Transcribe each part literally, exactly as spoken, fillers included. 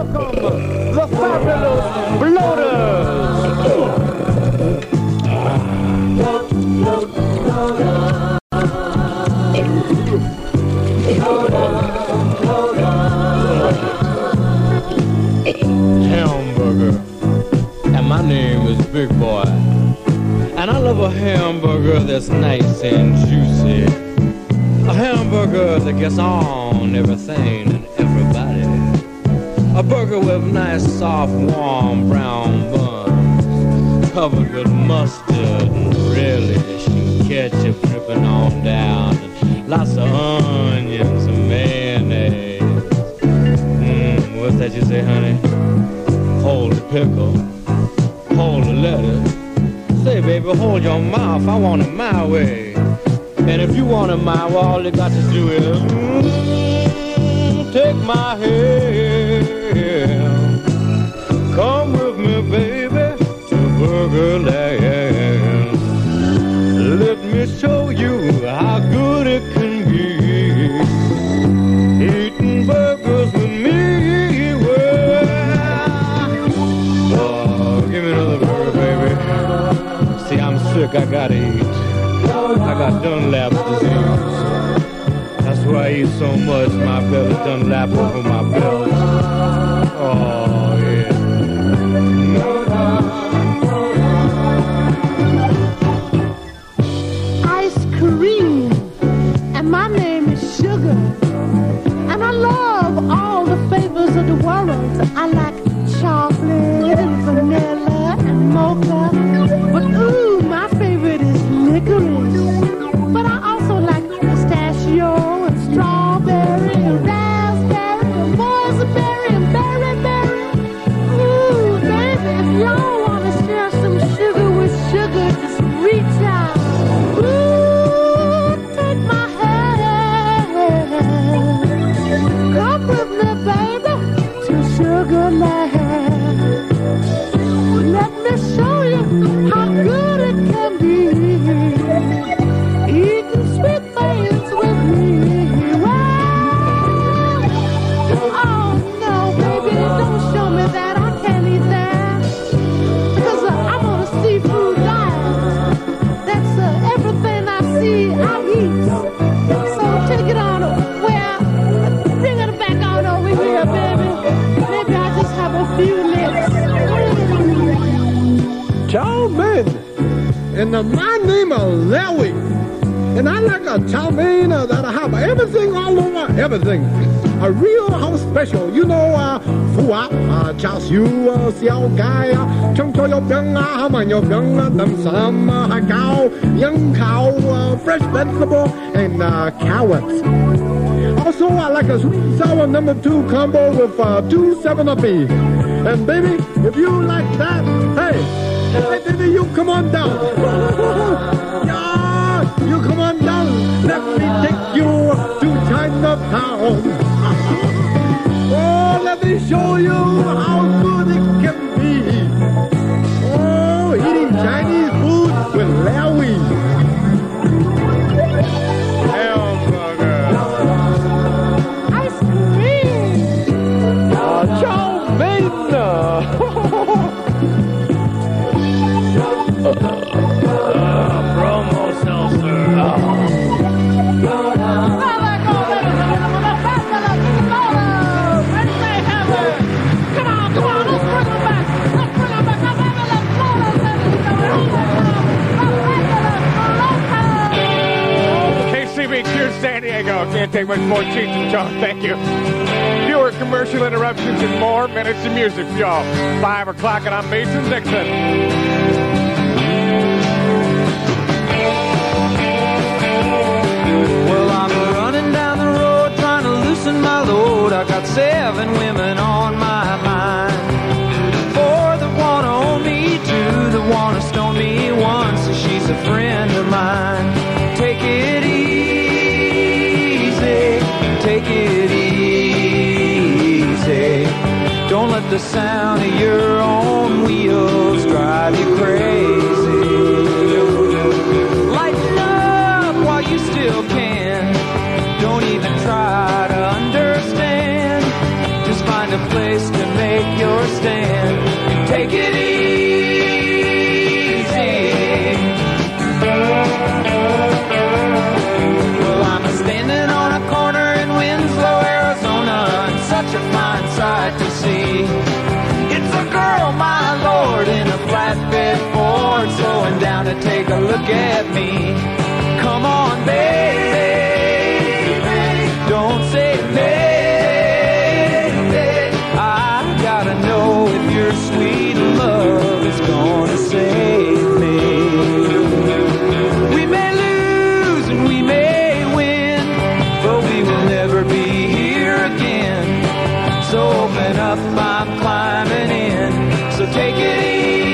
welcome the fabulous Bloaters. Hamburger, and my name is Big Boy, and I love a hamburger that's nice and juicy, a hamburger that gets on everything and everybody, a burger with nice soft warm brown buns covered with mustard and relish and ketchup dripping on down and lots of onions and mayonnaise. Mmm, what's that you say, honey? Hold the pickle, hold the lettuce. Say, baby, hold your mouth, I want it my way. And if you want it my way, all you got to do is mm, take my hand. Come with me, baby, to Burger Land. Let me show you how good it can be. Eating burgers with me. Give me another burger, baby. See, I'm sick, I gotta eat. I got Dunlap's disease. That's why I eat so much, my belly Dunlap over my belly. Oh, yeah. Ice cream, and my name is Sugar. And I love all the flavors of the world. I like chocolate and vanilla and mocha, but ooh, my favorite is licorice. But I also like pistachio and strawberry and raspberry and boysenberry and berry berry. Ooh, baby, if y'all want to share some sugar with sugar, just reach out. Ooh, take my hand. Come with me, baby, to Sugarland. Let me show you how good it can be. Eating sweet things with me. Well, oh no, baby, don't show me that. I can't eat that. Because uh, I'm on a seafood diet. That's uh, everything I see, I eat. So take it on. Well, bring it back on over here, baby. Maybe I just have a few licks. Chow mein, and uh, my name is Larry, and I like a chow mein uh, that I have everything all over, everything. A real house special, you know, uh, pho uh, char siu, uh, xiao gai, uh, chung cho yo biang, uh, how man yo biang, uh, dim sum, uh, hai cao, young cow, uh, fresh vegetable, and uh, carrots. Also, I like a sweet and sour number two combo with uh, two seven-up-y. And baby, if you like that, hey, hey baby, you come on down. Yeah, you come on down. Let me take you to Chinatown. Oh, let me show you how good it can be. Oh, eating Chinese food with Larry. Hamburger. Ice cream. Uh, chow mein. Uh, promo seltzer. Oh. K C B Q San Diego. Can't take much more Cheech and Chong. Thank you. Fewer commercial interruptions and more minutes of music for y'all. Five o'clock, and I'm Mason Dixon. Well, I'm running down the road trying to loosen my load. I got seven women on my mind. Four that want to own me, two that want to stone me, one so she's a friend of mine. Take it easy, take it easy. Don't let the sound of your own wheels drive you crazy. Lighten up while you still can. Don't even try to understand. Just find a place to make at me. Come on, baby, don't say maybe. I gotta know if your sweet love is gonna save me. We may lose and we may win, but we will never be here again. So open up, I'm climbing in. So take it easy.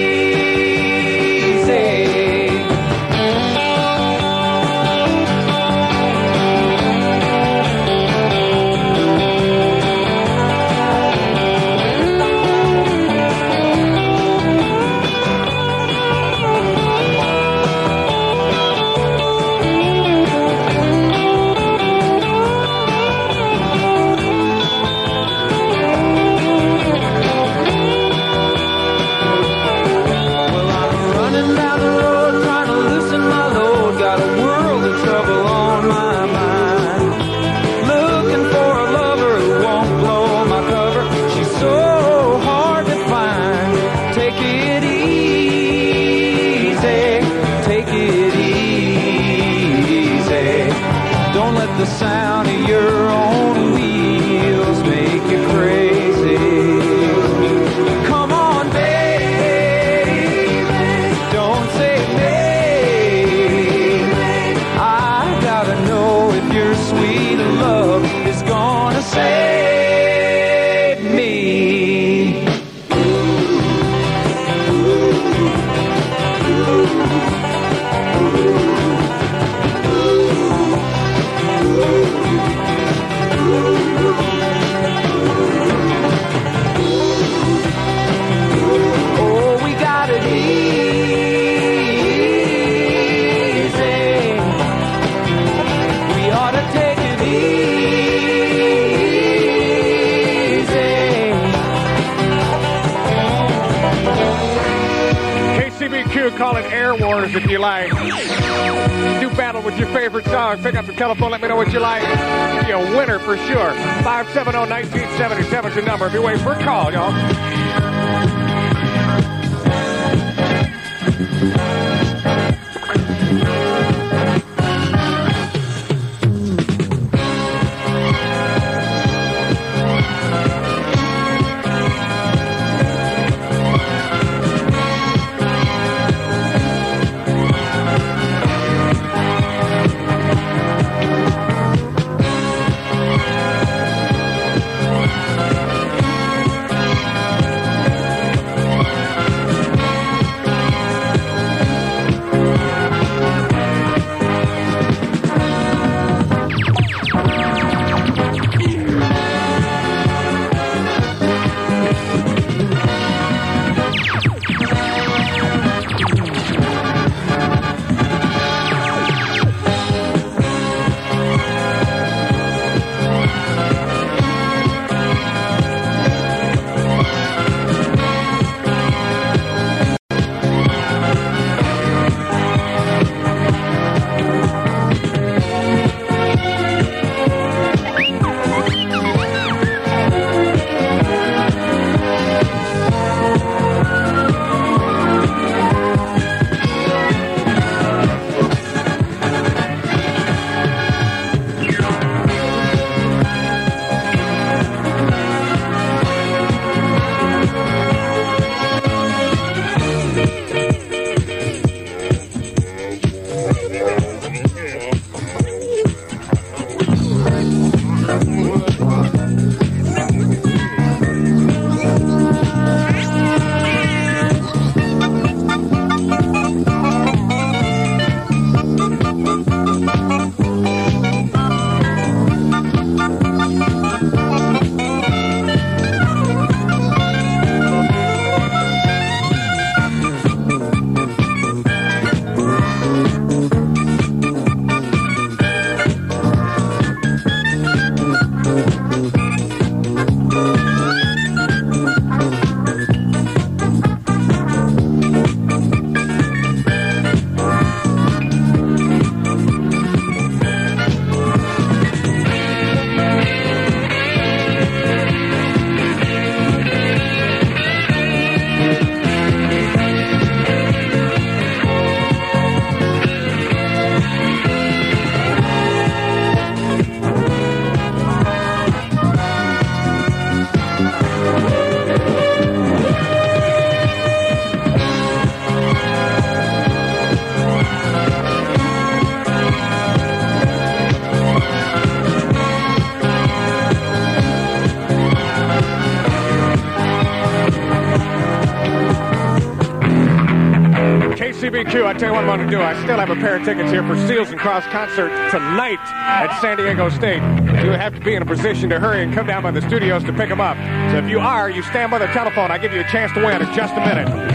The sound of your own wheels make you crazy. Come on, baby, don't say maybe. I gotta know if your sweet love is gonna save me. Call it Air Wars if you like. Do battle with your favorite song. Pick up the telephone, let me know what you like. Be a winner for sure. five seven zero, one nine seven seven is your number. Be waiting for a call, y'all. B Q, I tell you what I'm going to do. I still have a pair of tickets here for Seals and Cross concert tonight at San Diego State. You have to be in a position to hurry and come down by the studios to pick them up. So if you are, you stand by the telephone. I'll give you a chance to win in just a minute.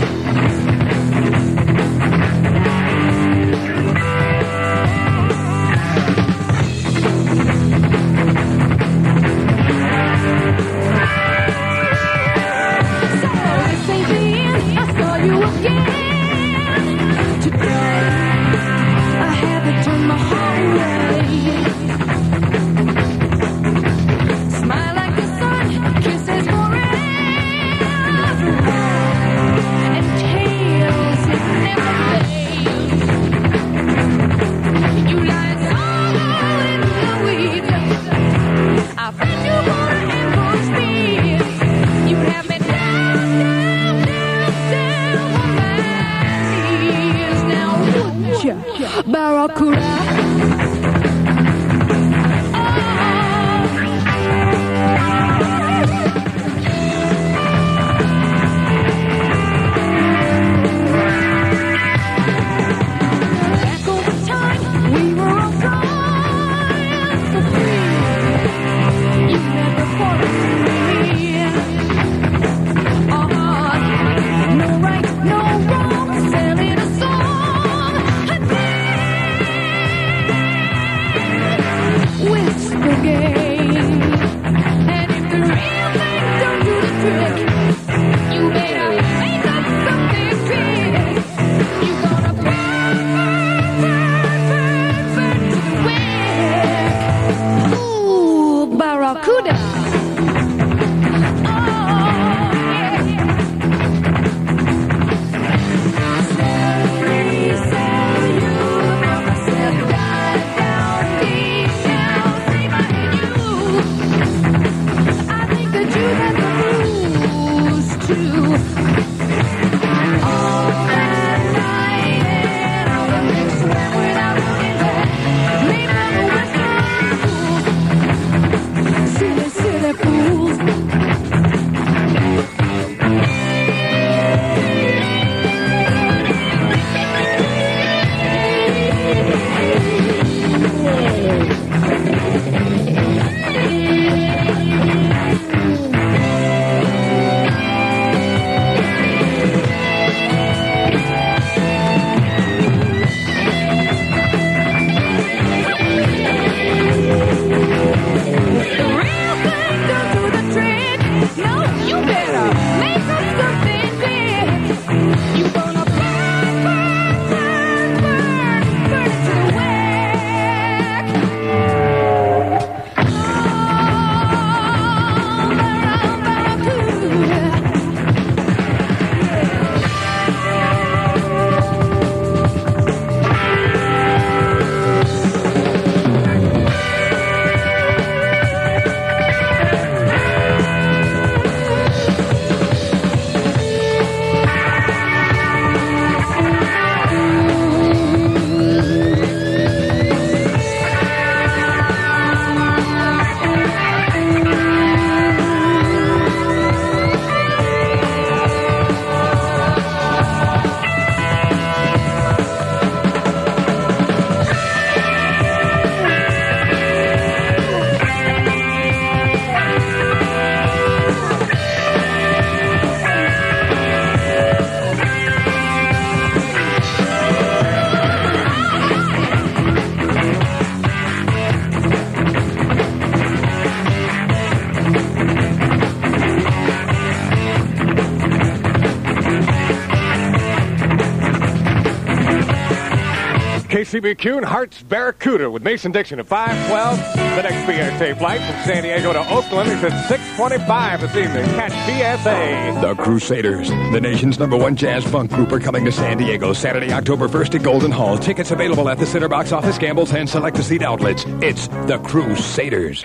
K C B Q and Hearts Barracuda with Mason Dixon at five twelve. The next B S A flight from San Diego to Oakland is at six twenty-five this evening. Catch B S A. The Crusaders, the nation's number one jazz funk group, are coming to San Diego Saturday, October first at Golden Hall. Tickets available at the Center Box Office, Gambles, and select seat outlets. It's the Crusaders.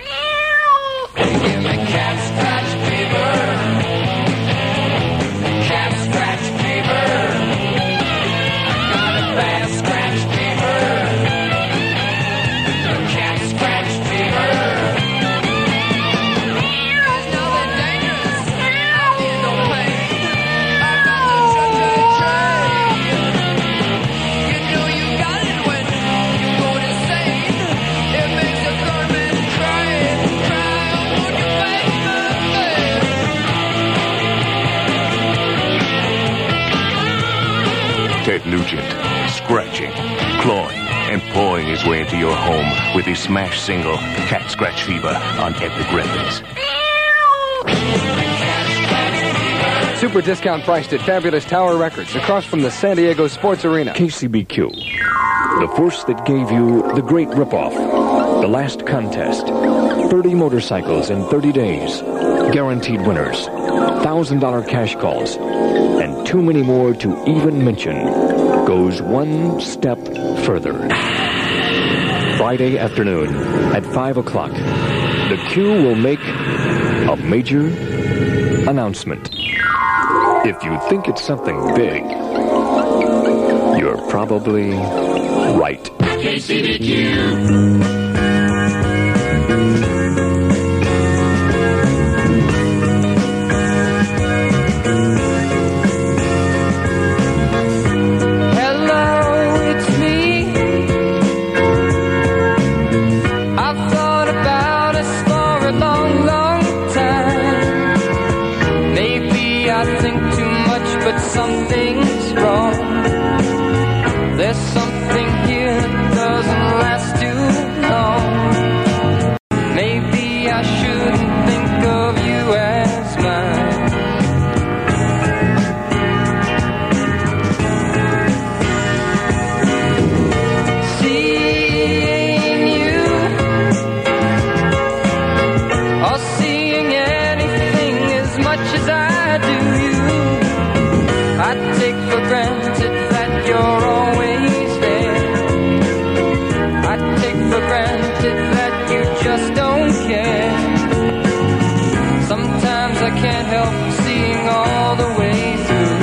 Give me cat scratch fever. Cat scratch fever. I got a bad scratch fever. Cat scratch fever. There's nothing dangerous. I feel no pain. I got the cha-cha-cha. his way into your home with his smash single, Cat Scratch Fever, on Epic Records. Super discount priced at Fabulous Tower Records, across from the San Diego Sports Arena. K C B Q, the force that gave you The Great Ripoff, The Last Contest, thirty motorcycles in thirty days, guaranteed winners, one thousand dollars cash calls, and too many more to even mention, goes one step further. Friday afternoon at five o'clock, the Q will make a major announcement. If you think it's something big, you're probably right. K C B Q. Something's wrong. There's something here that doesn't last too long. Maybe I shouldn't think of you as mine. Seeing you, or seeing anything as much as I do you, I take for granted that you're always there. I take for granted that you just don't care. Sometimes I can't help seeing all the way through.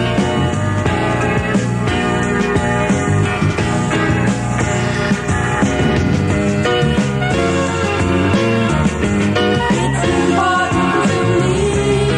It's important to me.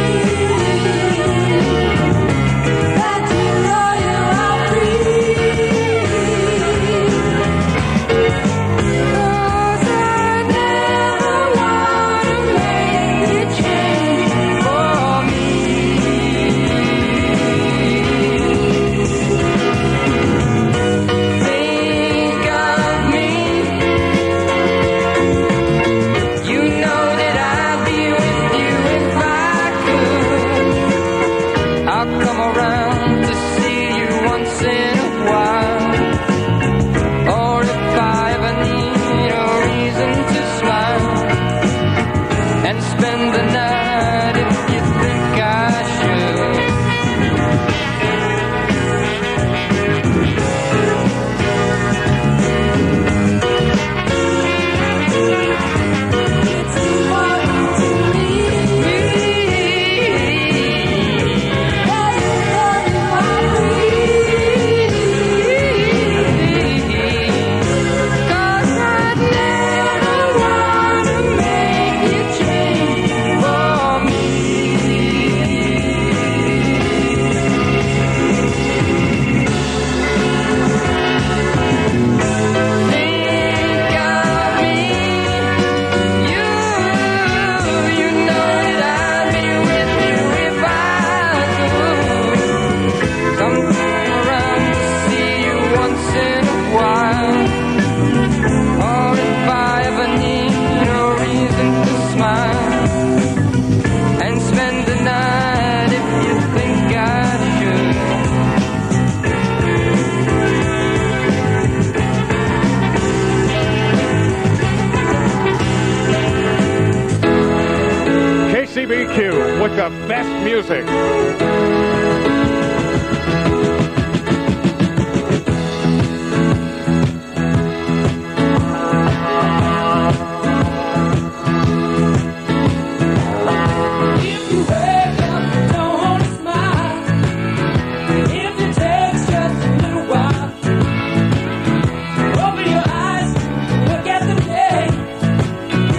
K C B Q with the best music.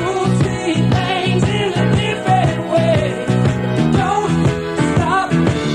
Things in a different way. Don't stop.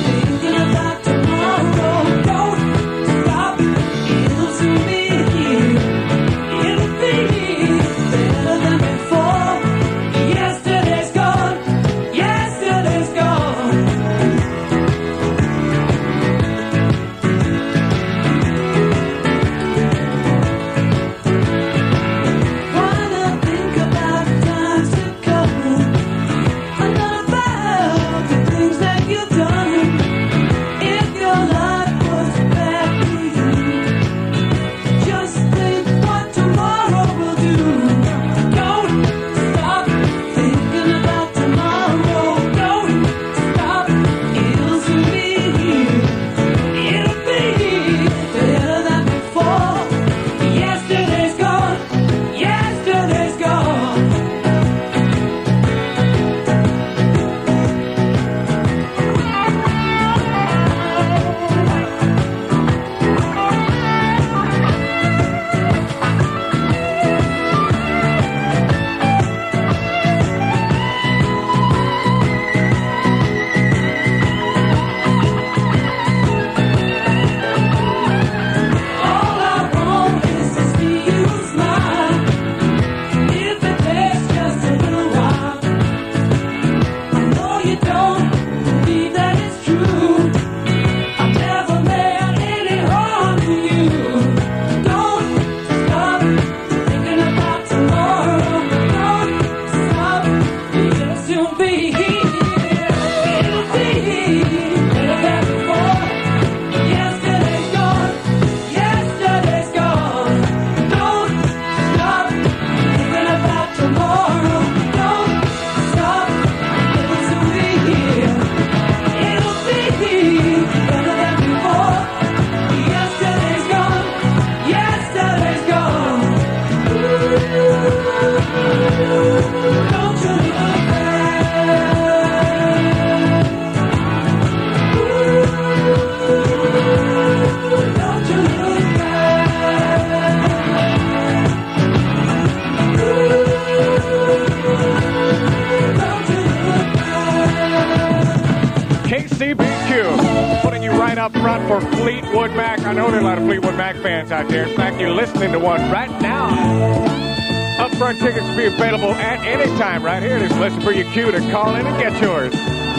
front for Fleetwood Mac. I know there are a lot of Fleetwood Mac fans out there. In fact, you're listening to one right now. Upfront tickets will be available at any time right here. Just listen for your cue to call in and get yours.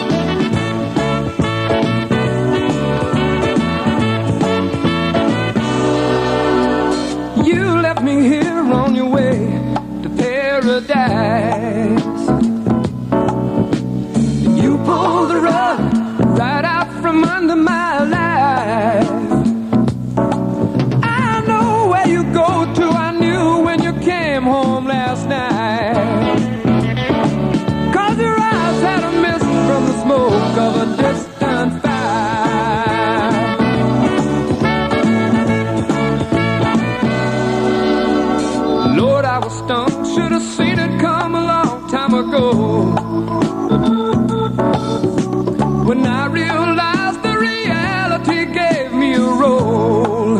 You left me here on your way to paradise. You pulled the rug right out from under my life. I know where you go to. I knew when you came home last night. 'Cause your eyes had a mist from the smoke of a distant fire. Lord, I was stumped. Should have seen it come a long time ago. When I realized the reality gave me a role.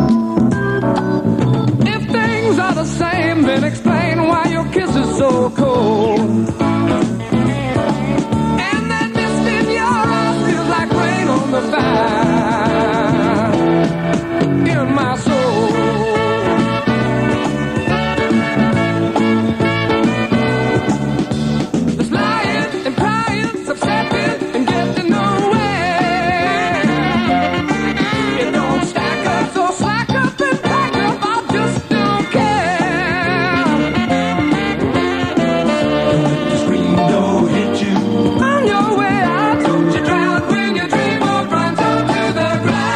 If things are the same, then explain why your kiss is so cold. And that mist in your eyes feels like rain on the fire in my soul. There's lying and crying, upsetting and getting nowhere. It don't stack up, so slack up and pack up. I just don't care. The scream don't hit you on your way out. Don't you drown when your dream will run down to the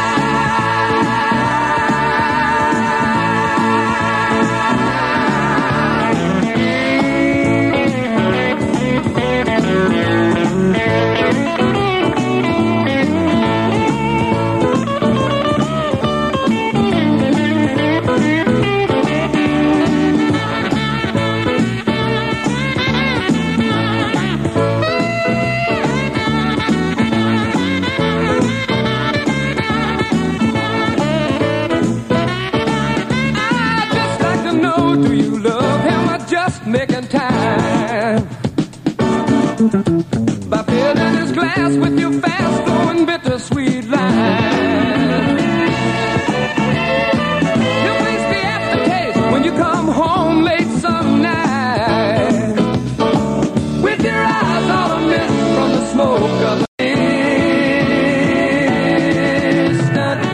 making time by filling his glass with your fast flowing bittersweet line. You'll waste the aftertaste when you come home late some night with your eyes all a mist from the smoke of the distant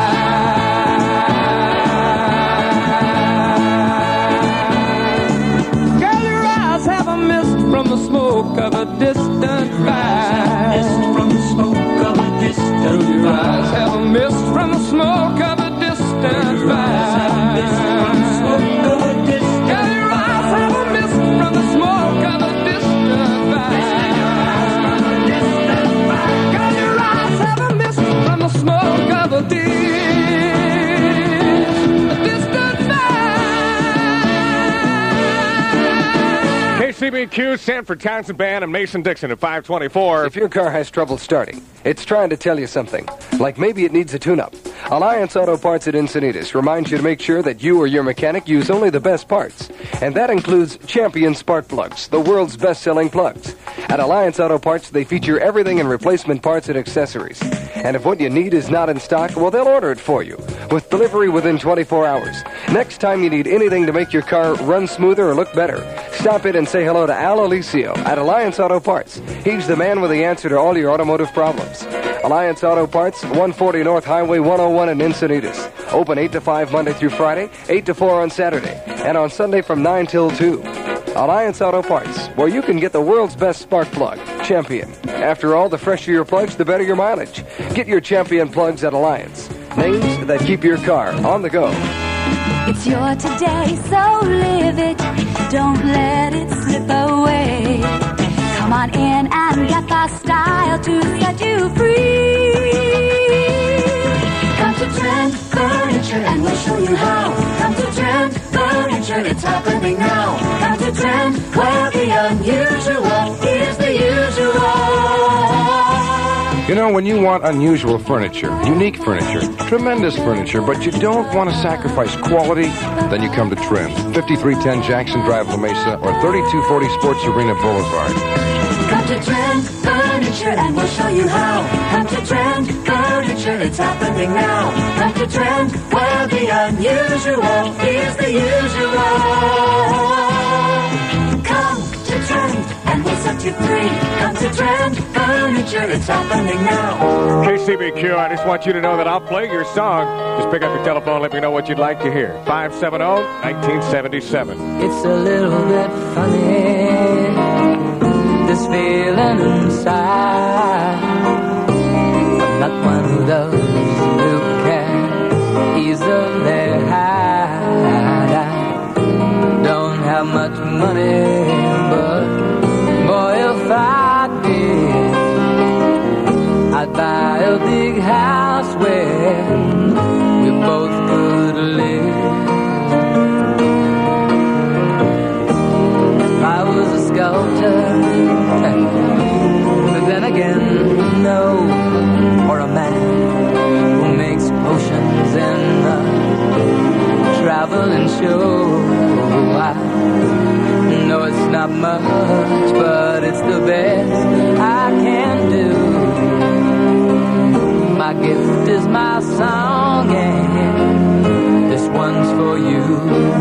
from the smoke of a distant fire. From the smoke of a distant fire. Your eyes have a mist from the smoke of a distant fire. Yeah, your eyes have a mist from the smoke of a distant fire. Yeah, your eyes have a mist from the smoke of a distant fire. K C B Q, Sanford Townsend Band, and Mason Dixon at five twenty-four. If your car has trouble starting, it's trying to tell you something, like maybe it needs a tune-up. Alliance Auto Parts at Encinitas reminds you to make sure that you or your mechanic use only the best parts. And that includes Champion Spark Plugs, the world's best-selling plugs. At Alliance Auto Parts, they feature everything in replacement parts and accessories. And if what you need is not in stock, well, they'll order it for you, with delivery within twenty-four hours. Next time you need anything to make your car run smoother or look better, stop in and say hello to Al Alicio at Alliance Auto Parts. He's the man with the answer to all your automotive problems. Alliance Auto Parts, one forty North Highway one oh one in Encinitas. Open eight to five Monday through Friday, eight to four on Saturday, and on Sunday from nine till two. Alliance Auto Parts, where you can get the world's best spark plug, Champion. After all, the fresher your plugs, the better your mileage. Get your Champion plugs at Alliance. Names that keep your car on the go. It's your today, so live it. Don't let it slip away. Come on in and get the style to set you free. Come to Trend Furniture and we'll show you how. Come to Trend Furniture, it's happening now. Come to Trend, where the unusual is the usual. You know, when you want unusual furniture, unique furniture, tremendous furniture, but you don't want to sacrifice quality, then you come to Trend. fifty-three ten Jackson Drive, La Mesa, or thirty-two forty Sports Arena Boulevard. Come to Trend Furniture and we'll show you how. Come to Trend Furniture. Furniture, it's happening now. Come to Trend, where the unusual is the usual. Come to Trend, and we'll set you free. Come to Trend Furniture, it's happening now. K C B Q, I just want you to know that I'll play your song. Just pick up your telephone, let me know what you'd like to hear. five seven zero, one nine seven seven. It's a little bit funny, this feeling inside. I'm not one of those who can easily hide. I don't have much money, but boy, if I did, I'd buy a big house where we both could live. If I was a sculptor, but then again, no, or a man who makes potions in a traveling show. I know it's not much, but it's the best I can do. My gift is my song, and this one's for you.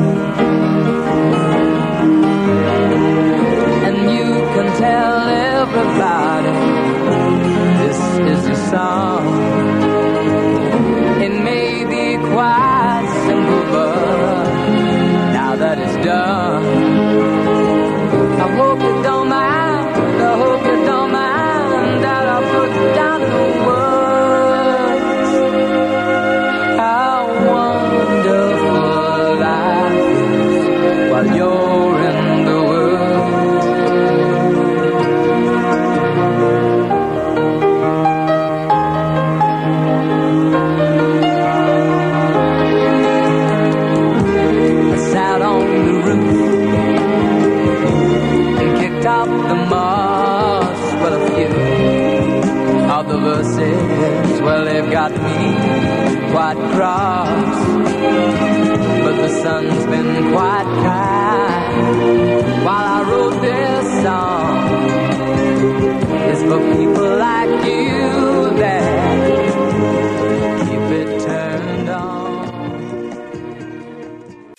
And you can tell everybody this is your song. It may be quite simple, but now that it's done, I hope you don't mind, I hope you don't mind that I put down the words how wonderful life is while you're in the top the moss, well, a few of the verses, well, they've got me quite cross, but the sun's been quite kind.